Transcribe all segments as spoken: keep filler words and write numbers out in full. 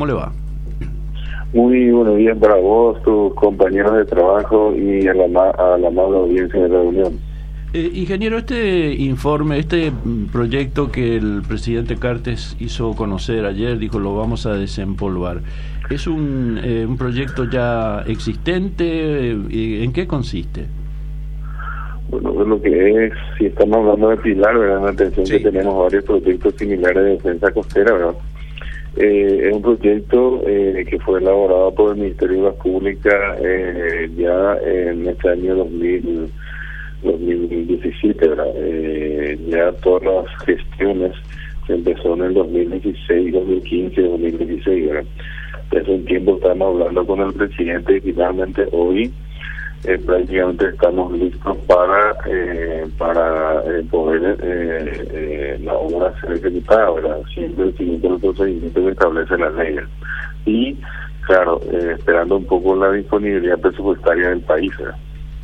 ¿cómo le va? Muy buenos días para vos, tus compañeros de trabajo y a la, a la amable audiencia de la reunión. Eh, ingeniero, este informe, este proyecto que el presidente Cartes hizo conocer ayer, dijo lo vamos a desempolvar, ¿es un, eh, un proyecto ya existente? ¿En qué consiste? Bueno, lo que es, si estamos hablando de Pilar, ¿verdad? La atención sí. que tenemos varios proyectos similares de defensa costera, ¿verdad? Eh, es un proyecto eh, que fue elaborado por el Ministerio de Obras Públicas eh, ya en este año dos mil diecisiete, ¿verdad? Eh, ya todas las gestiones se empezó en el dos mil dieciséis, dos mil quince, dos mil dieciséis, ¿verdad? Hace un tiempo estamos hablando con el presidente y finalmente hoy eh, prácticamente estamos listos para eh, para eh, poder eh, eh, la obra ser ejecutada, ¿verdad? Siempre siguiendo el procedimiento que establece la ley. Y, claro, eh, esperando un poco la disponibilidad presupuestaria del país, ¿verdad?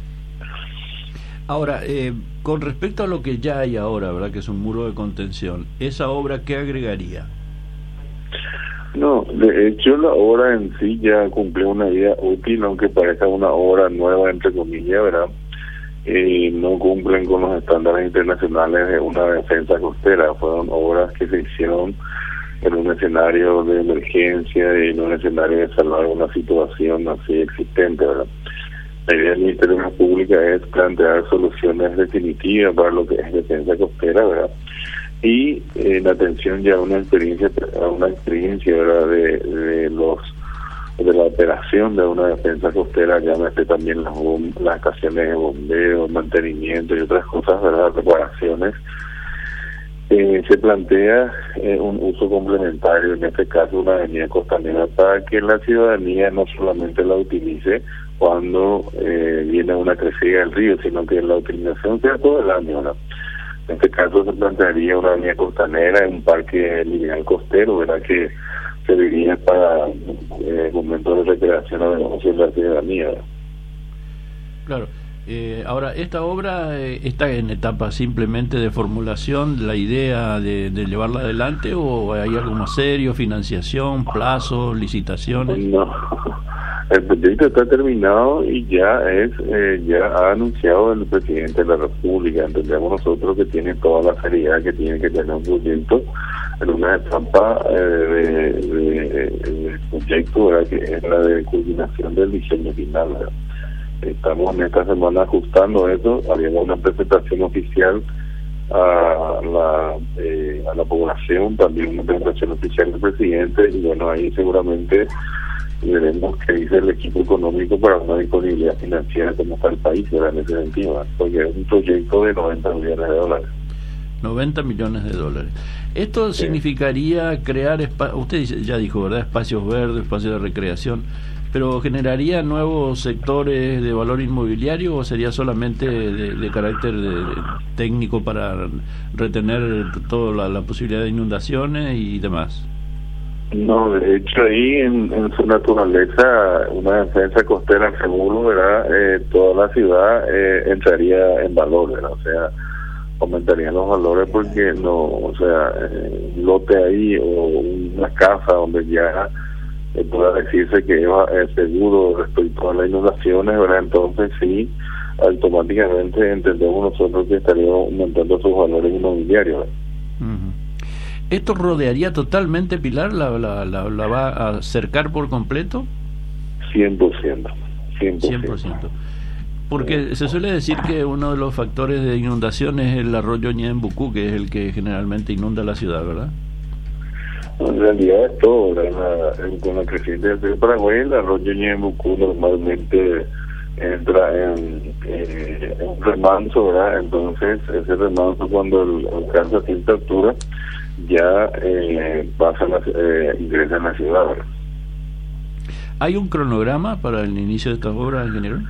Ahora, eh, con respecto a lo que ya hay ahora, ¿verdad? Que es un muro de contención, ¿esa obra qué agregaría? No, de hecho la obra en sí ya cumplió una vida útil, aunque parezca una obra nueva, entre comillas, ¿verdad? Eh, no cumplen con los estándares internacionales de una defensa costera. Fueron obras que se hicieron en un escenario de emergencia y en un escenario de salvar una situación así existente, ¿verdad? La idea del Ministerio de la Pública es plantear soluciones definitivas para lo que es defensa costera, ¿verdad? Y en eh, atención ya a una experiencia, a una experiencia, ¿verdad? De, de los de la operación de una defensa costera, llámese también las, las estaciones de bombeo, mantenimiento y otras cosas, ¿verdad? Reparaciones. Eh, se plantea eh, un uso complementario, en este caso una avenida costanera, para que la ciudadanía no solamente la utilice cuando eh, viene una crecida del río, sino que la utilización sea todo el año, ¿verdad? En este caso se plantearía una avenida costanera en un parque lineal costero, ¿verdad? Que serviría para eh, momentos de recreación o de negocio de la ciudadanía, ¿verdad? Claro. Eh, ahora, ¿esta obra eh, está en etapa simplemente de formulación, la idea de, de llevarla adelante, o hay algo más serio, financiación, plazos, licitaciones? No, el proyecto está terminado y ya es eh, ya ha anunciado el presidente de la República. Entendemos nosotros que tiene toda la seriedad que tiene que tener un proyecto en una etapa eh, de, de, de proyecto, ¿verdad? Que es la de culminación del diseño final, ¿verdad? Estamos en esta semana ajustando eso. Había una presentación oficial a la eh, a la población, también una presentación oficial del presidente, y bueno, ahí seguramente veremos qué dice el equipo económico para una disponibilidad financiera como está el país, ¿verdad? En ese sentido, ¿verdad? Porque es un proyecto de noventa millones de dólares. noventa millones de dólares. Esto sí. Significaría crear, usted ya dijo, ¿verdad? Espacios verdes, espacios de recreación, pero ¿generaría nuevos sectores de valor inmobiliario o sería solamente de, de carácter de, de técnico para retener toda la, la posibilidad de inundaciones y demás? No, de hecho ahí en, en su naturaleza una defensa costera seguro, ¿verdad? Eh, toda la ciudad eh, entraría en valor, ¿verdad? O sea, aumentarían los valores porque no, o sea, eh, un lote ahí o una casa donde ya eh, pueda decirse que es eh, seguro respecto a las inundaciones, ¿verdad? Entonces sí, automáticamente entendemos nosotros que estaría aumentando sus valores inmobiliarios, ¿verdad? Uh-huh. ¿Esto rodearía totalmente Pilar? ¿La, la, la, la va a cercar por completo? cien por ciento. cien por ciento. Porque se suele decir que uno de los factores de inundación es el arroyo Ñembucú, que es el que generalmente inunda la ciudad, ¿verdad? En realidad es todo, ¿verdad? Con la creciente del río Paraguay, el arroyo Ñembucú normalmente entra en, eh, en un remanso, ¿verdad? Entonces ese remanso, cuando el, alcanza cierta altura, ya eh, pasa la, eh, ingresa en la ciudad, ¿verdad? ¿Hay un cronograma para el inicio de estas obras, ingeniero?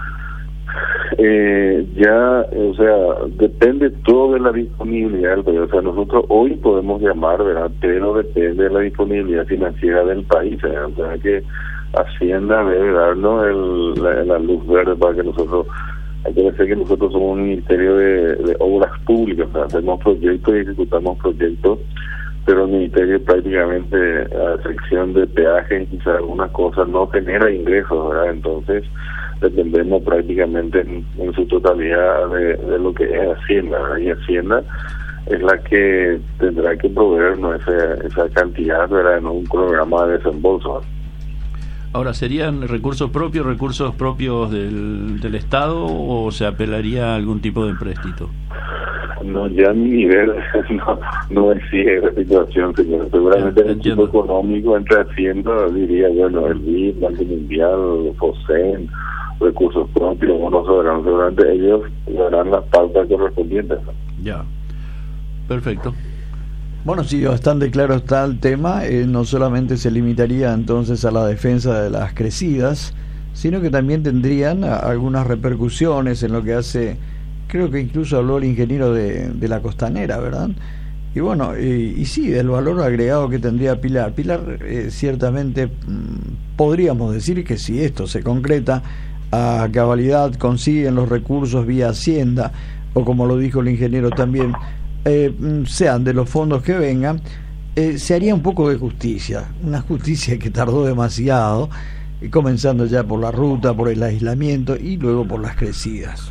Eh, ya, o sea, depende todo de la disponibilidad, pero, o sea, nosotros hoy podemos llamar, ¿verdad? Pero depende de la disponibilidad financiera del país, ¿verdad? O sea, que Hacienda debe darnos el, la, la luz verde para que nosotros, hay que decir que nosotros somos un ministerio de, de obras públicas, o sea, hacemos proyectos y ejecutamos proyectos pero el Ministerio prácticamente, a sección de peajes y quizás algunas cosas, no genera ingresos, ¿verdad? Entonces dependemos prácticamente en, en su totalidad de, de lo que es Hacienda, ¿verdad? Y Hacienda es la que tendrá que proveernos esa, esa cantidad, ¿verdad? En un programa de desembolso. Ahora, ¿serían recursos propios, recursos propios del, del Estado, o se apelaría a algún tipo de empréstito? No, ya a mi nivel no, no exige esa situación, señor. Seguramente el equipo económico entre Hacienda diría, bueno, el B I D, Banco Mundial, FOSEN, recursos propios, bonos soberanos, seguramente ellos darán las pautas correspondientes. Ya, perfecto. Bueno, sí, bastante claro está el tema. Eh, no solamente se limitaría entonces a la defensa de las crecidas, sino que también tendrían a, algunas repercusiones en lo que hace, creo que incluso habló el ingeniero de, de la costanera, ¿verdad? Y bueno, eh, y sí, del valor agregado que tendría Pilar. Pilar, eh, ciertamente, mmm, podríamos decir que si esto se concreta, a cabalidad consiguen los recursos vía Hacienda, o como lo dijo el ingeniero también, Eh, sean de los fondos que vengan, eh, se haría un poco de justicia, una justicia que tardó demasiado, eh, comenzando ya por la ruta, por el aislamiento y luego por las crecidas.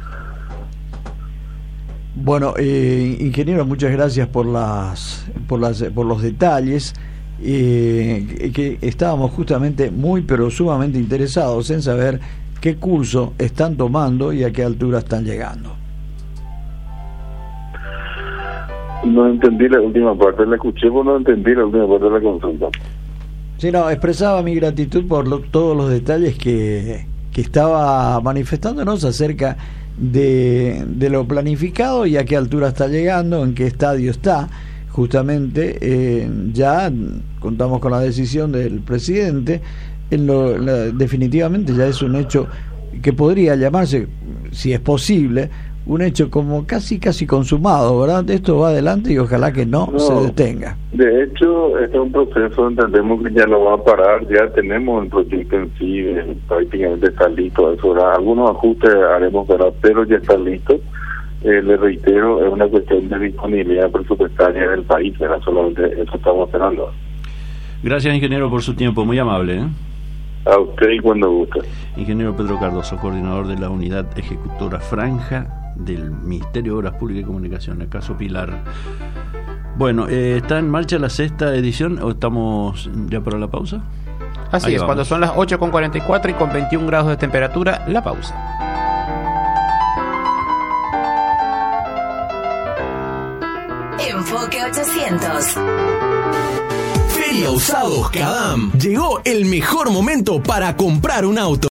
Bueno, eh, ingeniero, muchas gracias por las, por las, por los detalles, eh, que estábamos justamente muy pero sumamente interesados en saber qué curso están tomando y a qué altura están llegando. No entendí la última parte, la escuché, pero no entendí la última parte de la consulta. Sí, no, expresaba mi gratitud por lo, todos los detalles que, que estaba manifestándonos acerca de, de lo planificado y a qué altura está llegando, en qué estadio está. Justamente eh, ya contamos con la decisión del presidente, en lo, la, definitivamente ya es un hecho que podría llamarse, si es posible, un hecho como casi casi consumado, ¿verdad? Esto va adelante y ojalá que no, no se detenga. De hecho, este es un proceso, entendemos que ya no va a parar, ya tenemos el proyecto en sí, eh, prácticamente está listo, eso era, algunos ajustes haremos, ¿verdad? Pero ya está listo. Eh, le reitero, es una cuestión de disponibilidad presupuestaria del país, ¿verdad? Solamente eso estamos esperando. Gracias, ingeniero, por su tiempo, muy amable, ¿eh? A usted y cuando guste. Ingeniero Pedro Cardoso, coordinador de la Unidad Ejecutora Franja del Ministerio de Obras Públicas y Comunicación, el caso Pilar. Bueno, eh, ¿está en marcha la sexta edición o estamos ya para la pausa? Así Ahí es, vamos. Cuando son las ocho con cuarenta y cuatro y con veintiún grados de temperatura, la pausa. Enfoque ochocientos. Feria Usados Cadam. Llegó el mejor momento para comprar un auto.